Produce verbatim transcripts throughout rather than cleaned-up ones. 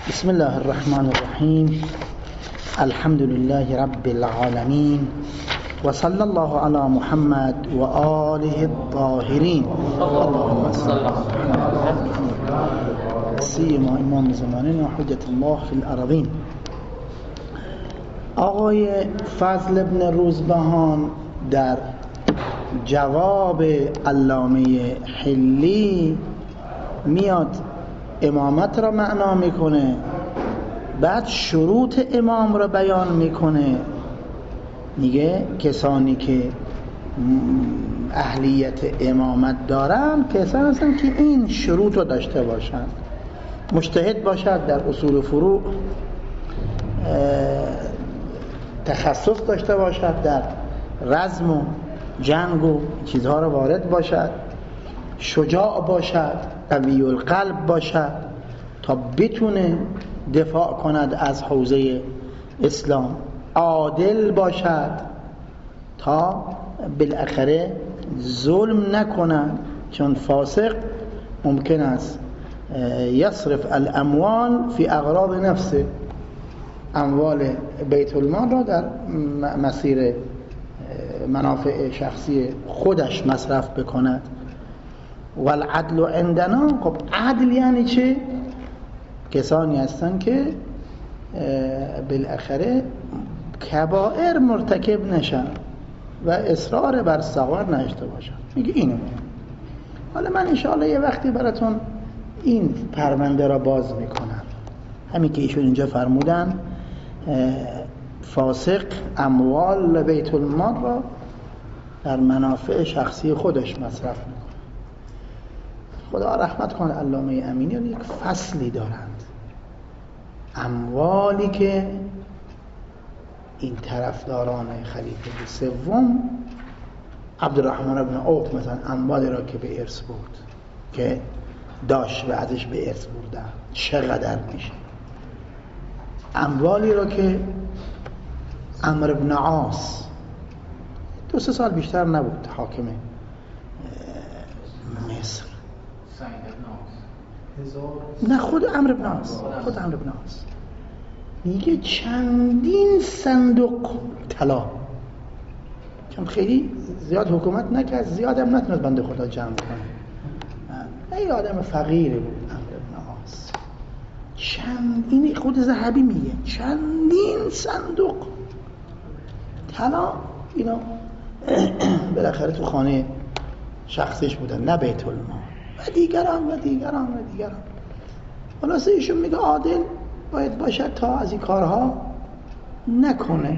بسم الله الرحمن الرحيم. الحمد لله رب العالمين، وصلى الله على محمد وآله الطاهرين. اللهم صل على سيما امام زماننا وحجة الله في الأرضين. آقای فضل ابن روزبهان در جواب علامه حلی میاد امامت را معنا میکنه، بعد شروط امام را بیان میکنه. میگه کسانی که اهلیت امامت دارن کسانی هستن که این شروط رو داشته باشند: مجتهد باشد در اصول و فروع، تخصص داشته باشد در رزم و جنگ و چیزها را وارد باشد، شجاع باشد، قوی القلب باشد تا بتونه دفاع کند از حوزه اسلام، عادل باشد تا بالاخره ظلم نکند، چون فاسق ممکن است یصرف الاموال فی اغراض نفسه، اموال بیت المال را در مسیر منافع شخصی خودش مصرف بکند. والعدل عندنا، خب عدل یعنی چه؟ کسانی هستن که بالاخره کبائر مرتکب نشن و اصرار بر صغائر نشته باشن. میگه اینو. حالا من انشاءالله یه وقتی براتون این پرونده را باز میکنم. همین که ایشون اینجا فرمودن فاسق اموال بیت المال را در منافع شخصی خودش مصرف میکنه. خدا رحمت کنه علامه امینی یک فصلی دارند، اموالی که این طرفداران خلیفه سوم عبدالرحمن بن عوف مثلا اموالی را که به ارث بود که داشت و ازش به ارث بردن چقدر میشه، اموالی را که عمرو بن عاص دو سه سال بیشتر نبود حاکم مصر، نه خود عمرو بن عاص خود عمرو بن عاص میگه چندین صندوق طلا، چون خیلی زیاد حکومت نکرد، زیاد هم نتونست بنده خدا جمع کنه، این آدم فقیری بود عمرو بن عاص. چندین، خود ذهبی میگه چندین صندوق طلا اینا بالاخره تو خانه شخصیش بودن، نه بیت المال، و دیگران و دیگران و دیگران. خلاصه ایشون میگه عادل باید باشد تا از این کارها نکنه.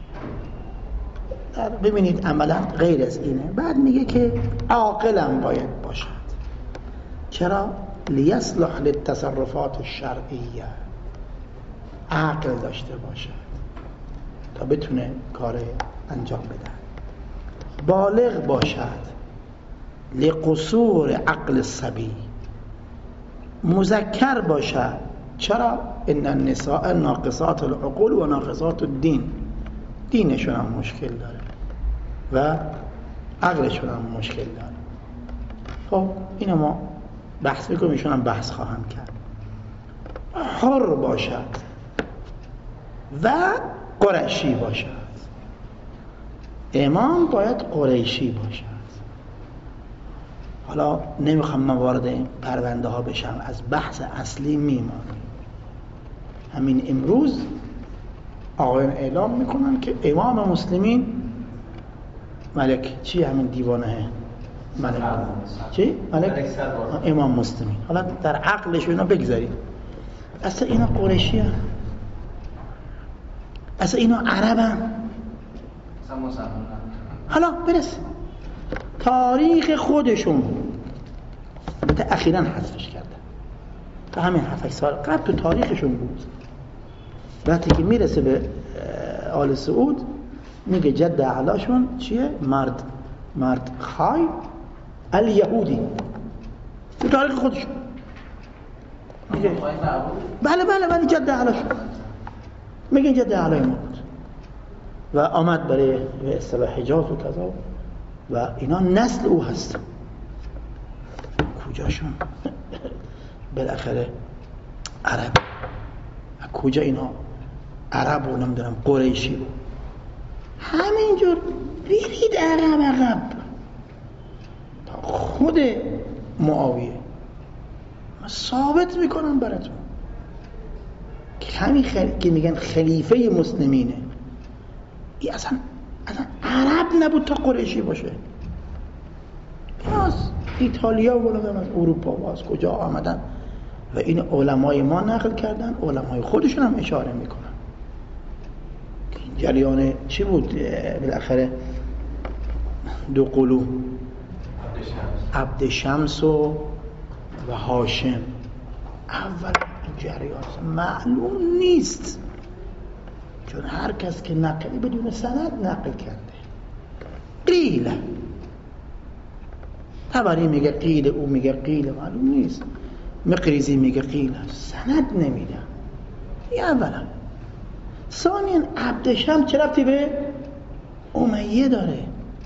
ببینید عملا غیر از اینه. بعد میگه که عاقلم باید باشد. چرا؟ لیصلح للتصرفات الشرعیه، عقل داشته باشد تا بتونه کار انجام بده. بالغ باشد لقصور عقل الصبی، مذکر باشد. چرا؟ ان النساء ناقصات العقول و ناقصات الدین، دینشون هم مشکل داره و عقلشون هم مشکل داره. خب اینو ما بحث میکنیم، ایشون هم بحث خواهم کرد. حر باشد و قریشی باشد. امام باید قریشی باشد. حالا نمیخوام من وارد این پرونده ها بشم، از بحث اصلی میمانیم. همین امروز آقایان اعلام میکنن که امام مسلمین ملک چی؟ همین دیوانه ملک چی؟ ملک امام مسلمین. حالا در عقلش اینا بگذارید، اصلا اینا قریشی هست، اصلا اینا عرب هست. حالا برس تاریخ خودشون بود، اخیراً حذفش کردن، تا همین هفت سال قبل تو تاریخشون بود. وقتی که میرسه به آل سعود میگه جد اعلاشون چیه؟ مرد مرد خای الیهودی، تو تاریخ خودشون میگه بله بله بله جد اعلاشون میگه جد اعلای ما بود و آمد برای اصطلاح حجاز و کذا و اینا نسل او هست. کجاشون؟ بالاخره عرب کجا اینها عرب و نمیدونم قریشی و همینجور برید عقب عقب تا خود معاویه. من ثابت میکنم براتون که همین خل... که میگن خلیفه مسلمینه، این اصلا اصلا عرب نبود تا قریشی باشه. از ایتالیا و از اروپا و از کجا آمدن و این علمای ما نقل کردن، علمای خودشون هم اشاره میکنن. جریان چی بود بالاخره؟ دو قلو عبد شمس و و هاشم. اول این جریان معلوم نیست، چون هر کس که نقلی بدون سند نقل کرده. قیل تبری میگه قیل، او میگه قیل، معلوم نیست. مقریزی میگه قیل، سند نمیده. این اولا. ثانیاً عبد شمس چه ربطی به امیه داره؟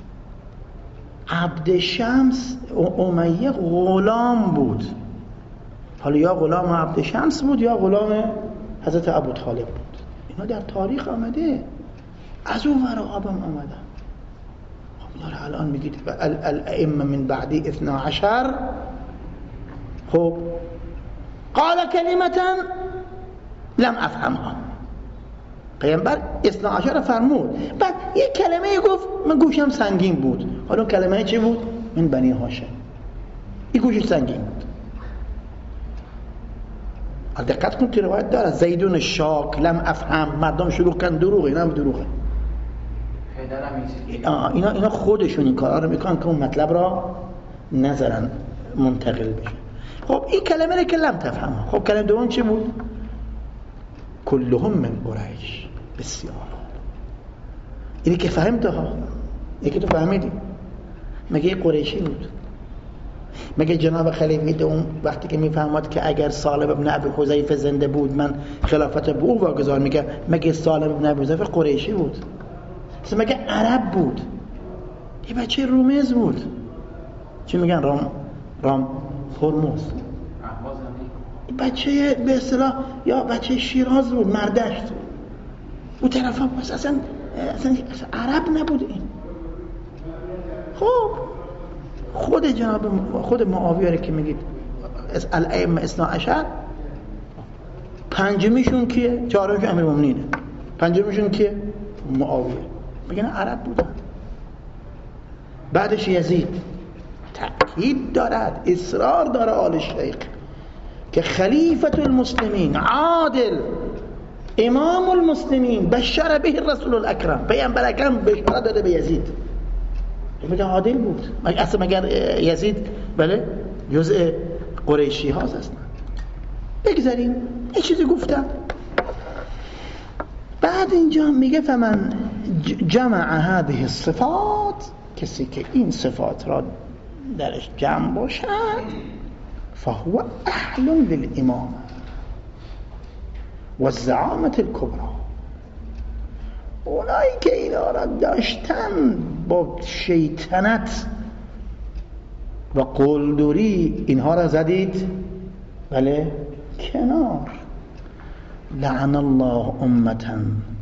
عبد شمس امیه غلام بود، حالا یا غلام عبد شمس بود یا غلام حضرت ابو طالب بود. اینا در تاریخ آمده، از اون ور آبم آمدن. خب الان میگید الائمه من بعدی اثنا عشر. خب قال کلمتا لم افهمها، پیامبر اثنا عشر فرمود، بعد یک کلمه گفت من گوشم سنگین بود. حالا کلمه چی بود؟ من بنی هاشم. این گوشش سنگین بود. دقت کن که روایت داره زیدون شاک لم افهم، مردم شروع کردن دروغه. اینا هم دروغه. اینا اینا خودشون این کارا رو میکنن که اون مطلب را نذارن منتقل بشه. خب این کلمه رو که لم تفهم. خب کلمه دوم چی بود؟ کلهم من قریش. بسیار اینی که فهمته ها، یکی تو فهمیدی. مگه قریشی بود؟ مگه جناب خلیفه دوم وقتی که میفهمد که اگر سالم ابن ابی حذیفه زنده بود من خلافت به او واگذار میگم، مگه سالم ابن ابی حذیفه قریشی بود؟ مگه عرب بود؟ یه بچه رومز بود. چی میگن؟ رام رام هرمز. بچه به اصطلاح یا بچه شیراز بود، مردشت او طرفا. بس اصلا اصلا عرب نبود این. خب خود جناب خود معاویه که میگید الائمه اثنا عشر، پنجمیشون کیه؟ چهارمیشون امیرالمومنینه، پنجمیشون کیه؟ معاویه. میگن عرب بودن. بعدش یزید. تأکید دارد، اصرار داره آل شیخ که خلیفت المسلمین، عادل، امام المسلمین، بشر به الرسول الاکرم، پیامبر اکرم بشارت داده به یزید. میگه عادل بود. اصلا مگر یزید بله جزء قریشی هاست اصلا. بگذاریم یه چیزی گفتم. بعد اینجا میگه فمن جمع هذه الصفات، کسی که این صفات را درش جمع باشد، فهو اهل للامامه و الزعامه الكبرى. اونایی که اینا را داشتن با شیطنت و قلدری اینها را زدید بله کنار. لعن الله امتا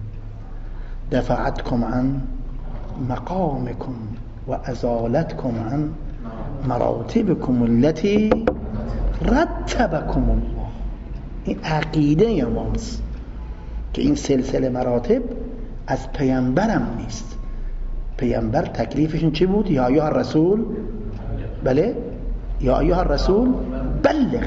دفعتكم عن مقامكم و ازالتكم عن مراتبكم التي رتبكم الله. این عقیده ماست که این سلسله مراتب از پیامبرم نیست. پیامبر تکلیفشون چی بود؟ یا ایها الرسول بله یا ایها الرسول بلغ،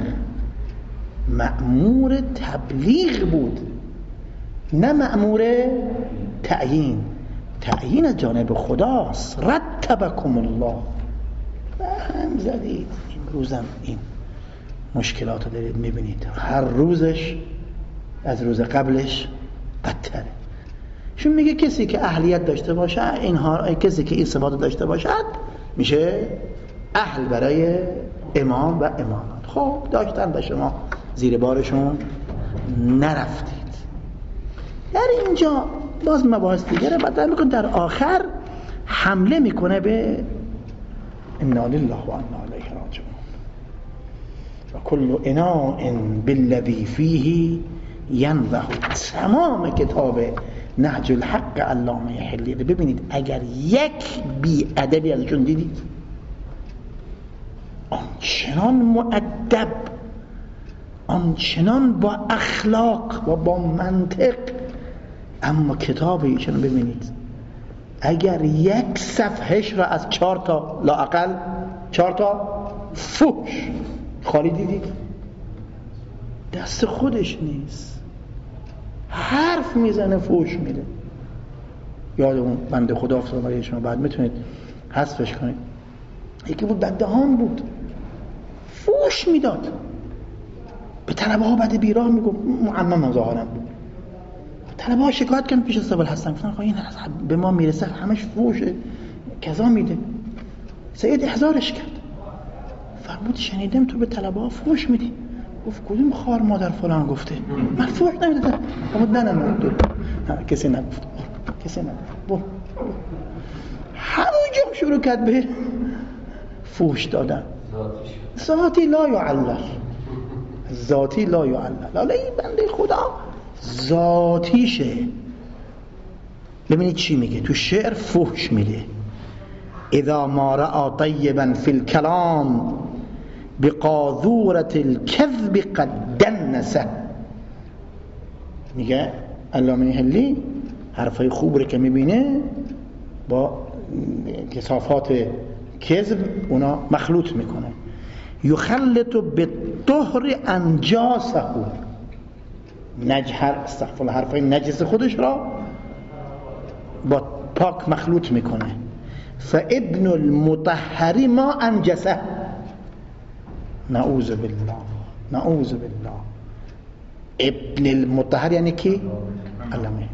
مأمور تبلیغ بود، نه مأمور تعیین. تعیین از جانب خداست. رتبکم الله. هم زدید. این روزم این مشکلات رو دارید میبینید، هر روزش از روز قبلش بدتره. چون میگه کسی که اهلیت داشته باشه، اینها کسی که این صفات داشته باشد میشه اهل برای امام و امامت. خب داشتن به شما زیر بارشون نرفتید. در اینجا باز مباحث دیگه بعد میکنه، در آخر حمله میکنه به انا لله و انا الیه راجعون و کل اناء بالذی فیه ینضح. تمام کتاب نهج الحق علامه حلی رو ببینید، اگر یک بی ادبی ازشون دیدید، آنچنان مؤدب، آنچنان با اخلاق و با منطق، اما کتاب ایشون ببینید اگر یک صفحهش را از چهار تا لااقل چهار تا فحش خالی دیدید، دست خودش نیست، حرف میزنه فحش میده. یاد اون بنده خدا افتاد برای شما، بعد میتونید حذفش کنید. یکی بود بددهان بود، فحش میداد به طلبه ها، بعد بیراه میگفت، معمم ظاهرا بود. طلبه ها شکایت کردن پیش سید الحسن، گفتن آقا این به ما میرسه همش فحشه کذا میده. سید احضارش کرد، فرمود شنیدم تو به طلبه ها فحش میدی. گفت کدوم خار مادر فلان گفته؟ من فحش نمیدادم. گفت نه نه نه نه کسی نگفت، کسی نگفت. برو همونجا شروع کرد به فحش دادن. ذاتی لا یعلل، ذاتی لا یعلل. حالا این بنده خدا ذاتیشه. ببینید چی میگه تو شعر، فحش میده. اذا ما رأى طیبا فی الکلام بقاذورة الكذب قد دنسه. میگه علامه حلی حرفای خوب رو که میبینه با کثافات کذب اونا مخلوط میکنه. یخلط بالطهر انجاسه، نجهر استغفر حرفای نجس خودش را با پاک مخلوط میکنه. فابن المطهر ما انجسه. نعوذ بالله، نعوذ بالله. ابن المطهر یعنی کی؟ علامه.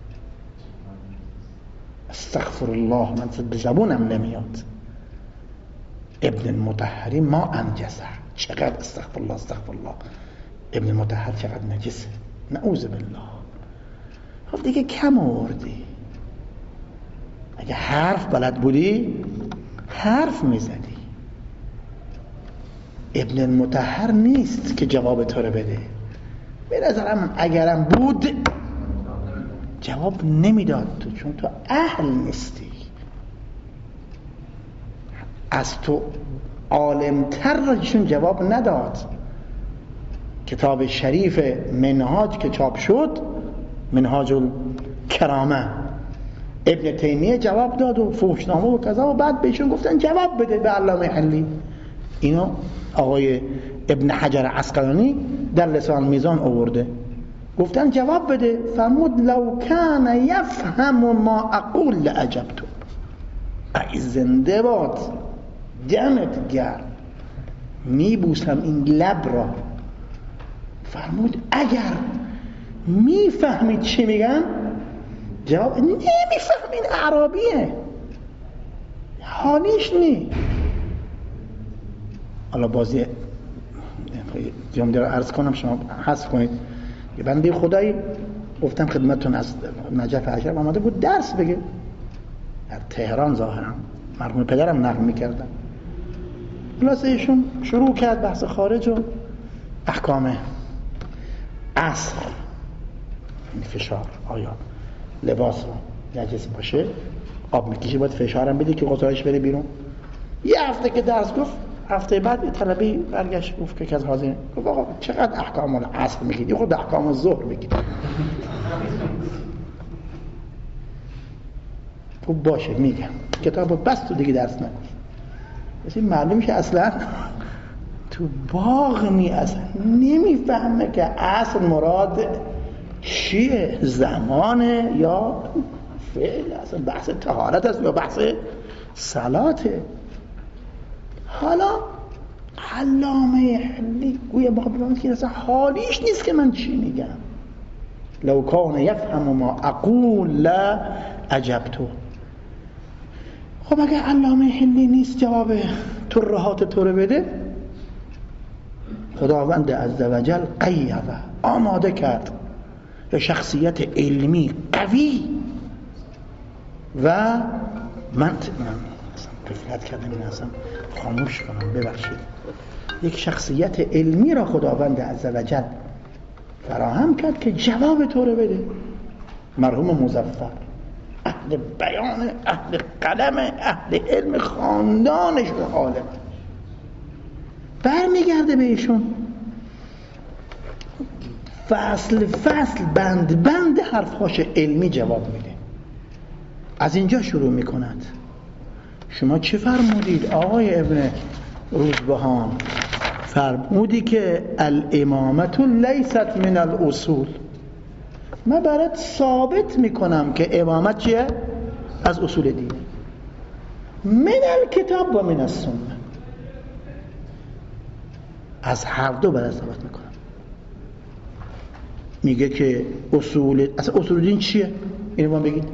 استغفر الله، من صد زبونم نمیاد. ابن المطهر ما انجسه. چقدر استغفر الله استغفر الله. ابن المطهر چقدر نجسه. نعوذ بالله. خب دیگه کم آوردی. اگه حرف بلد بودی حرف میزدی. ابن المطهر نیست که جواب تو رو بده. به نظرم اگرم بود جواب نمیداد تو، چون تو اهل نیستی. از تو عالمتر راشون جواب نداد. کتاب شریف منهاج که چاپ شد، منهاج الکرامه، ابن تیمیه جواب داد و فحشنامه و کذا، و بعد بهشون گفتن جواب بده به علامه حلی. اینو آقای ابن حجر عسقلانی در لسان میزان آورده، گفتن جواب بده. فرمود لو کان یفهم ما اقول لعجبتو. ای زنده باد، دمت گرم، میبوسم این لب را. فرمود اگر میفهمید چی میگن، جواب نمیفهمین، عربیه، حالیش نی. حالا بازی جام دیگر عرض کنم، شما حذف کنید. یه بنده خدایی گفتم خدمتتون، از نجف عجب آمده بود درس بگه در تهران، ظاهرا مرحوم پدرم نقل میکردن. خلاصه ایشون شروع کرد بحث خارج و احکام عصر، این فشار، آیا لباس رو نجس باشه آب میکشه باید فشارم بده که غسالش بره بیرون. یه هفته که درس گفت، هفته بعد یه طلبی برگشت گفت که از حاضرین، گفت آقا چقدر احکام العصر میگید، یه خود احکام الظهر بگید. خب باشه میگم، کتابو بس تو دیگه درس نکن. مثل معلوم میشه اصلا تو باغ نی، اصلا نمیفهمه که عصر مراد چیه، زمانه یا فعل، اصلا بحث طهارت است یا بحث صلاته. حالا علامه حلی گویا با ببینید که اصلا حالیش نیست که من چی میگم. لو کان یفهم ما اقول لا عجبتو. خب اگه علامه حلی نیست جواب ترهات تو رو بده، خداوند عزوجل قیبه، آماده کرد به شخصیت علمی قوی و من تفلت کردم، این اصلا خاموش کنم ببخشید. یک شخصیت علمی را خداوند عزوجل فراهم کرد که جواب تو رو بده. مرحوم مظفر اهل بیان، اهل قلم، اهل علم، خاندانش و عالم، برمیگرده به ایشون، فصل فصل بند بند حرفهاش علمی جواب میده. از اینجا شروع میکند. شما چه فرمودید آقای ابن روزبهان؟ فرمودی که الامامت لیست من الاصول. من برات ثابت میکنم که امامت چیه؟ از اصول دینه. من الکتاب و من السنه، از هر دو برات ثابت میکنم. میگه که اصول، اصلا اصول دین چیه؟ اینو ما بگید.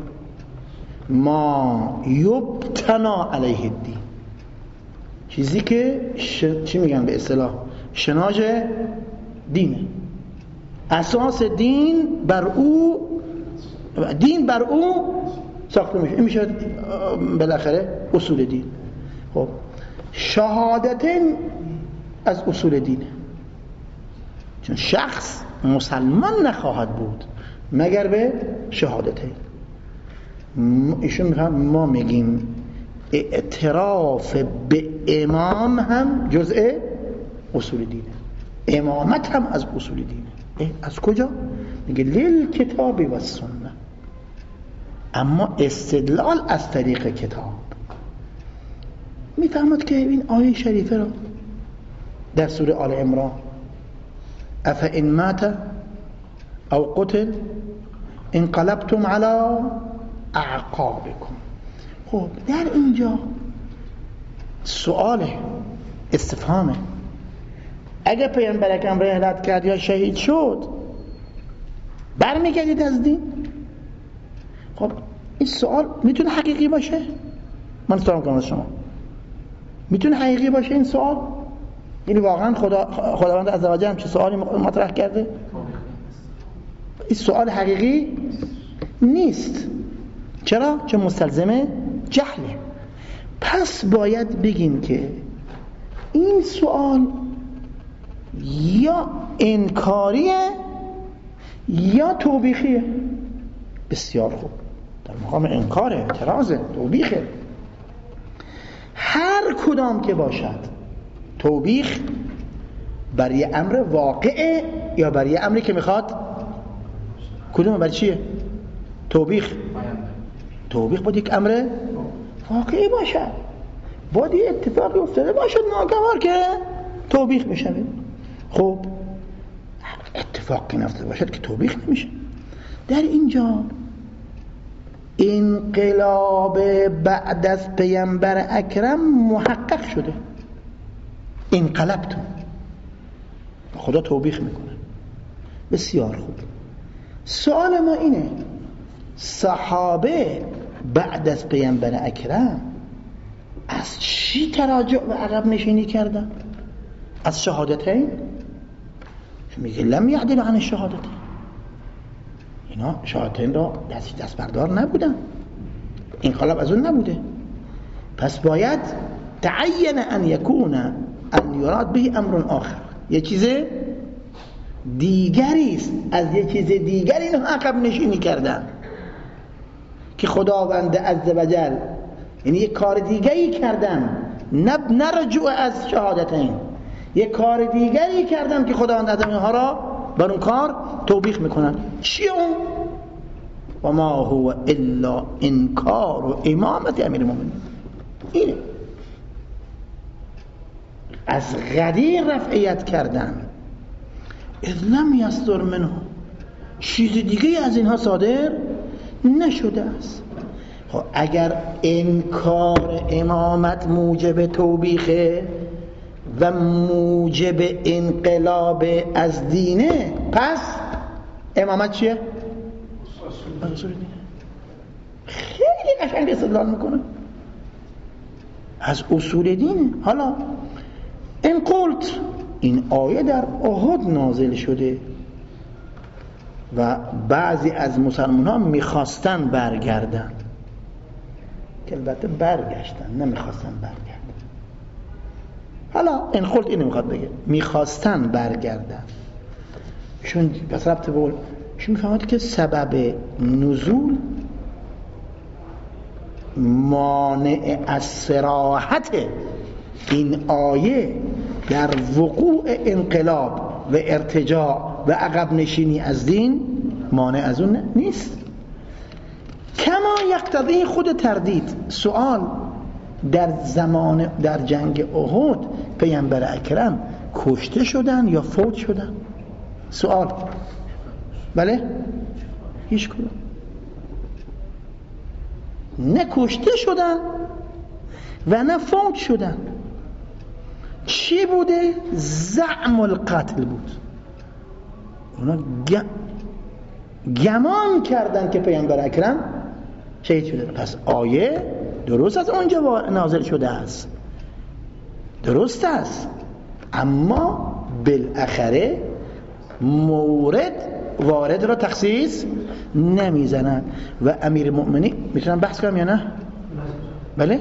ما یبتنا علیه الدین، چیزی که ش... چی میگن به اصطلاح شناج دینه، اساس دین بر او، دین بر او ساخته میشه. این میشه بالاخره اصول دین. خب شهادتین از اصول دینه، چون شخص مسلمان نخواهد بود مگر به شهادتین. ایشون میگن ما میگیم اعتراف به امام هم جزء اصول دینه، امامت هم از اصول دینه. از کجا؟ میگه لیل کتابی و سنه، اما استدلال از طریق کتاب. میفهمد که این آیه شریفه رو در سوره آل عمران اف ان مات او قتل انقلبتم علی اعقابکم. خب در اینجا سؤال استفهامه، اگه پیامبر اکرم رحلت کرد یا شهید شد برمیگردید از دین؟ خب این سوال میتونه حقیقی باشه؟ من سوال میکنم از شما، میتونه حقیقی باشه این سوال؟ یعنی واقعا خدا خداوند عزوجل هم چه سوالی مطرح کرده؟ این سوال حقیقی نیست. چرا؟ چون مستلزم جهله. پس باید بگیم که این سوال یا انکاریه یا توبیخیه. بسیار خوب، در مقام انکاره، اعتراضه، توبیخه. هر کدام که باشد، توبیخ برای امر واقعه یا برای امری که میخواد؟ کدوم برای چیه؟ توبیخ توبیخ باید یک امر واقعی باشد، باید یه اتفاقی افتاده باشد ناگوار که توبیخ میشه. خب اتفاقی نفتاده باشد که توبیخ نمیشه. در اینجا انقلاب بعد از پیامبر اکرم محقق شده. انقلبتم، خدا توبیخ میکنه. بسیار خوب. سوال ما اینه، صحابه بعد از پیامبر اکرم از چی تراجع و عقب نشینی کردن؟ از شهادتین؟ میگه لم یعدل عن الشهادتین، اینا شهادتین را دست دست بردار نبودن، انقلاب از اون نبوده. پس باید تعین ان یکون ان یراد به امر آخر، یه چیز دیگری است، از یه چیز دیگری اینا عقب نشینی کردن که خداوند عزوجل، یعنی یک کار دیگری کردن، نب نرجوع از شهادتین، یک کار دیگری کردن که خداوند عزوجل اینها را بر اون کار توبیخ میکنن. چیه اون؟ و ما هو الا انکار و امامت امیر المؤمنین. اینه از غدیر رفعیت کردن، اذ لم یصدر منه، چیز دیگه از اینها صادر نشده است. خب اگر انکار امامت موجب توبیخه و موجب انقلاب از دینه، پس امامت چیه؟ اصول دینه. خیلی قشنگ استدلال میکنه، از اصول دینه. حالا این قلت، این آیه در احد نازل شده و بعضی از مسلمان ها میخواستن برگردن، که البته برگشتن، نمیخواستن برگردن. حالا این قلت اینو میخواد بگه، میخواستن برگردن ایشون پس ربط بول ایشون میفهمد که سبب نزول مانع از صراحت این آیه در وقوع انقلاب و ارتجاع و عقب نشینی از دین مانع از اون نیست. کما یقتضی خود تردید. سوال: در زمان در جنگ احد پیامبر اکرم کشته شدن یا فوت شدن؟ سوال. بله؟ هیچ کدوم. نه کشته شدن و نه فوت شدن. چی بوده؟ زعم القتل بود. اونا گمان کردن که پیامبر اکرم شهید شده. پس آیه درست از اونجا نازل شده است، درست است، اما بالاخره مورد وارد را تخصیص نمیزنن. و امیر المؤمنین میتونن بحث کنم یا نه؟ بله.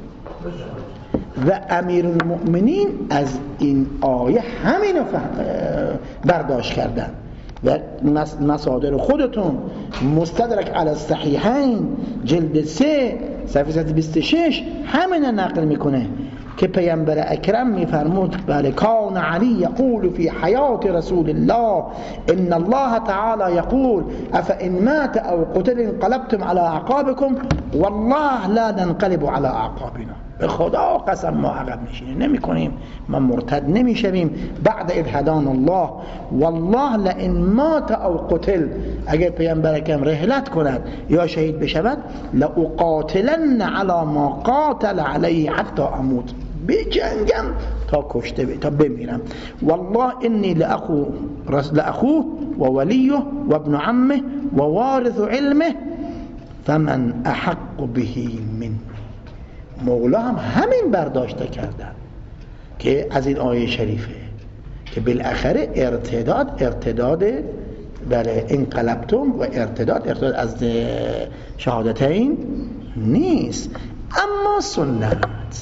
و امیر المؤمنین از این آیه همین رو برداشت کردن و مصادر خودتون مستدرک علی الصحیحین جلد سه صفحه صد و بیست و شش همین نقل میکنه که پیامبر اکرم میفرمود بله کان علی یقول فی حیات رسول الله ان الله تعالی یقول افان مات او قتل انقلبتم على اعقابكم والله لا ننقلب على اعقابنا. به خدا قسم ما عقب نشینی نمی کنیم، ما مرتد نمی شویم بعد اذ هدانا الله والله لئن مات او قتل، اگر پیامبر اکرم رحلت کند یا شهید بشود لاقاتلن علی ما قاتل علیه حتی اموت، بجنگم تا کشته تا بمیرم. والله انی لاخو لاخوه و ولیه و ابن عمه و وارث علمه فمن احق به من. مولا هم همین برداشته کردن که از این آیه شریفه که بالاخره ارتداد ارتداد بله انقلبتم و ارتداد ارتداد از شهادتین نیست، اما سنت.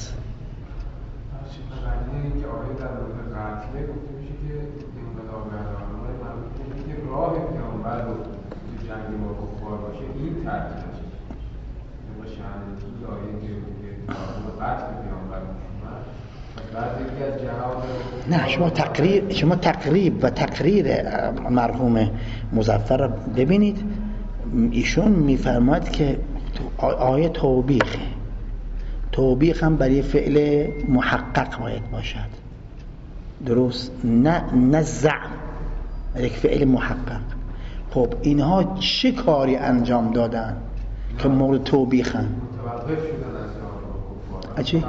نه شما تقریر شما تقریب و تقریر مرحوم مظفر ببینید، ایشون میفرماد که آیه توبیخه، توبیخ هم برای فعل محقق باید باشد، درست؟ نه نه زعم، یک فعل محقق. خب اینها چه کاری انجام دادن که مورد توبیخن؟ متوقف شدن از چی؟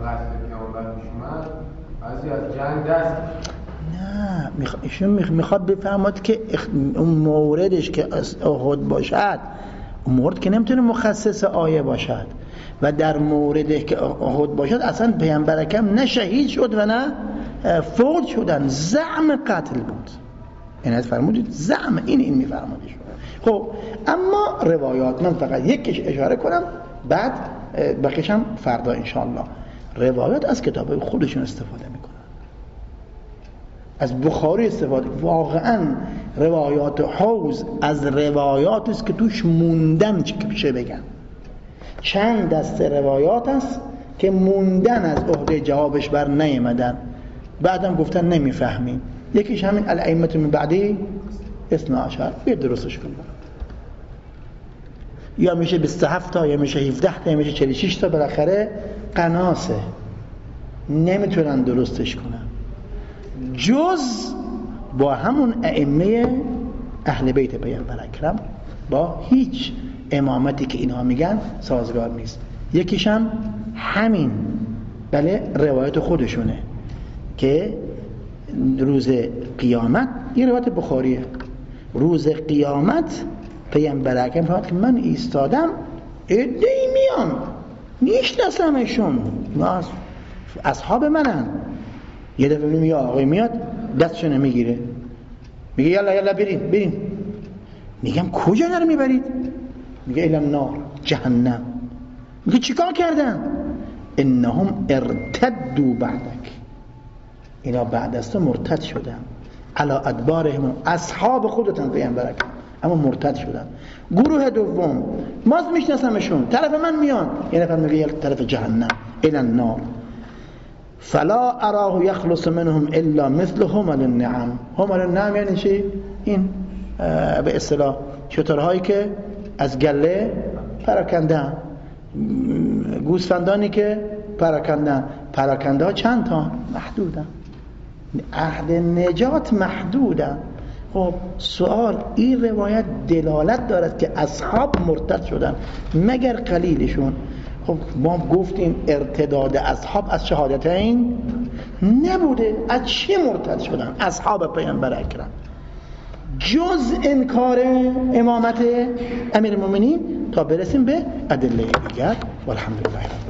بعضی از جنگ دست نه میخ... ایشون میخواد بفهمد که اون موردش که احد باشد، اون مورد که نمیتونه مخصص آیه باشد و در موردش که احد باشد اصلا پیامبر اکرم نه شهید شد و نه فوت شدن، زعم قتل بود. این از فرمودید زعم، این این میفرمودش. خب اما روایات، من فقط یکیش اشاره کنم بعد بقیش هم فردا انشاءالله. روایات از کتاب خودشون استفاده میکنن، از بخاری استفاده. واقعا روایات حوض از روایات است که توش موندن چه بگن. چند دسته روایات است که موندن از عهده جوابش بر نیامدن، بعدم گفتن نمیفهمیم. یکیش همین الائمه من بعدی اثنا عشر، بیاد درستش کنیم. یا میشه بیست و هفت تا، یا میشه هفده تا، یا میشه چهل و شش تا، بالاخره قناسه، نمیتونن درستش کنن جز با همون ائمه اهل بیت پیامبر اکرم، با هیچ امامتی که اینها میگن سازگار نیست. یکیش هم همین بله روایت خودشونه که روز قیامت، این روایت بخاریه، روز قیامت پیامبر اکرم فرمود که من ایستادم عده‌ای میان میشناسمشون، اینا اصحاب منن. یه دفعه میگه آقای میاد دستشون میگیره میگه یلا یلا بریم بریم. میگم کجا داره میبرید؟ میگه الى نار، جهنم. میگه چیکار کردن؟ انهم ارتدوا بعدک، اینا بعد از تو مرتد شدن. علی ادبارهم، اصحاب خودتان پیامبر اکرم، اما مرتد شدن. گروه دوم ماز میشناسمشون، طرف من میان، یه نفر میگه یک طرف جهنم، الی النار، فلا اراه یخلص منهم الا مثل حمل النعم. حمل النعم یعنی چی؟ این به اصطلاح شترهایی که از گله پراکندن، گوسفندانی که پراکندن. پراکنده ها چند تا؟ محدودن، عهد نجات محدودن. خب سوال، این روایت دلالت دارد که اصحاب مرتد شدن مگر قلیلشون؟ خب ما گفتیم ارتداد اصحاب از شهادتین نبوده، از چی مرتد شدن اصحاب پیامبر اکرم؟ جز انکار امامت امیرالمومنین، تا برسیم به ادله دیگر. والحمدلله.